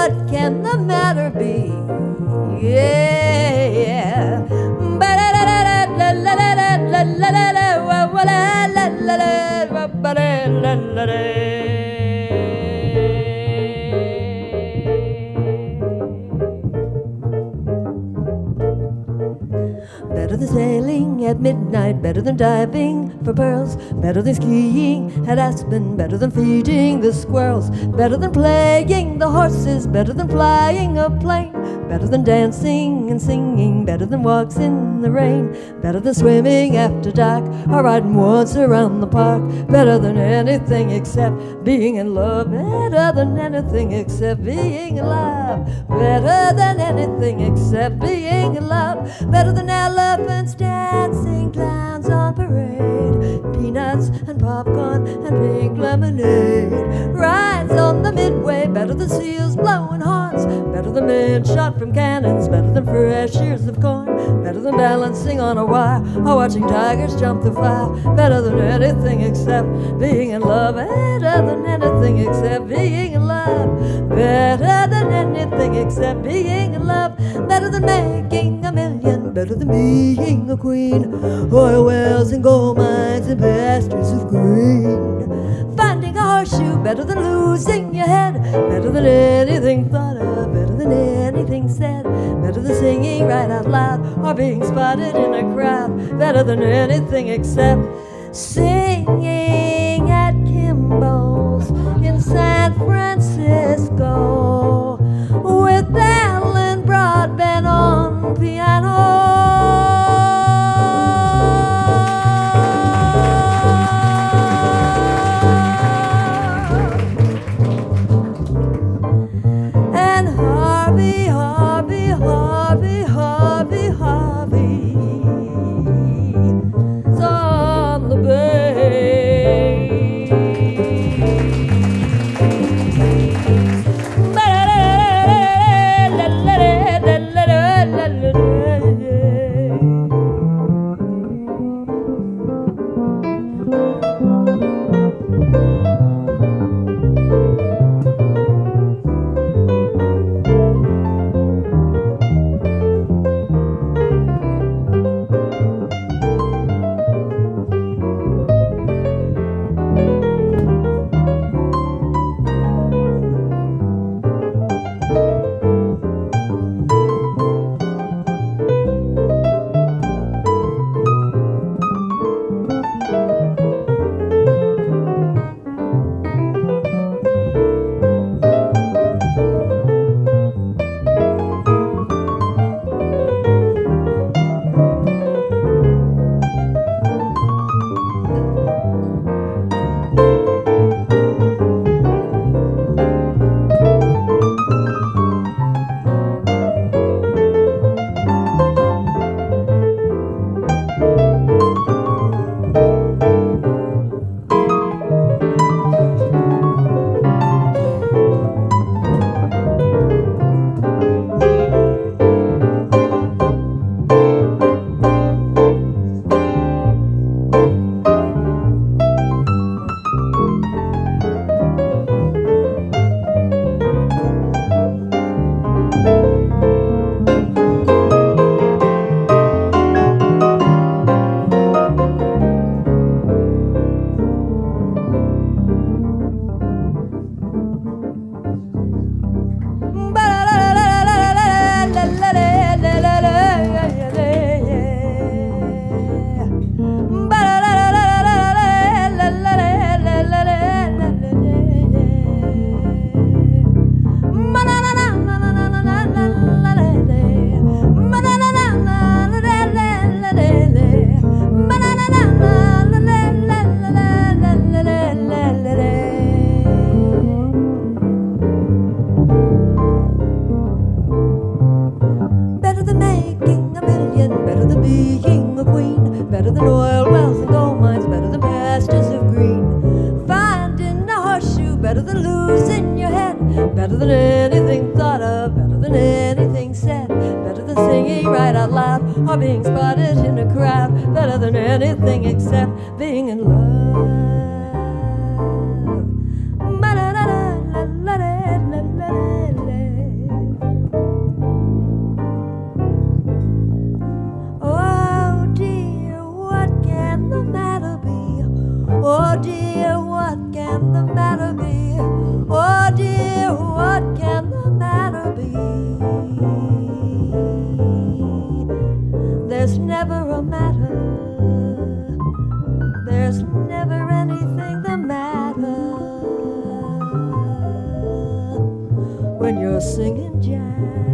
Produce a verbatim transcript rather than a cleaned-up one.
what can the matter be? Yeah. Better than sailing at midnight, better than diving for pearls, better than skiing at Aspen, better than feeding the squirrels, better than playing the horses, better than flying a plane, better than dancing and singing, better than walks in the rain, better than swimming after dark or riding once around the park, better than anything except being in love, better than anything except being alive, better than anything except being in love, better than elephants dancing, clowns on parade, peanuts and popcorn and pink lemonade, rides on the midway, better than seals blowing horns, better than men shot from cannons, better than fresh ears of corn, better than balancing on a wire or watching tigers jump the fire, better than anything except being in love, better than anything except being in love, better than anything except being in love, better than making a million, better than being a queen, oil wells and gold mines and pastures of green, finding a horseshoe, better than losing your head, better than anything thought of, better than anything said, better than singing right out loud or being spotted in a crowd, better than anything except singing at Kimball's in San Francisco with Alan Broadbent on piano. And Harvey, Harvey, Harvey, Harvey, Harvey's on the bay. better than losing your head, better than anything thought of, better than anything said, better than singing right out loud or being spotted in a crowd, better than anything except being in love. singing jazz.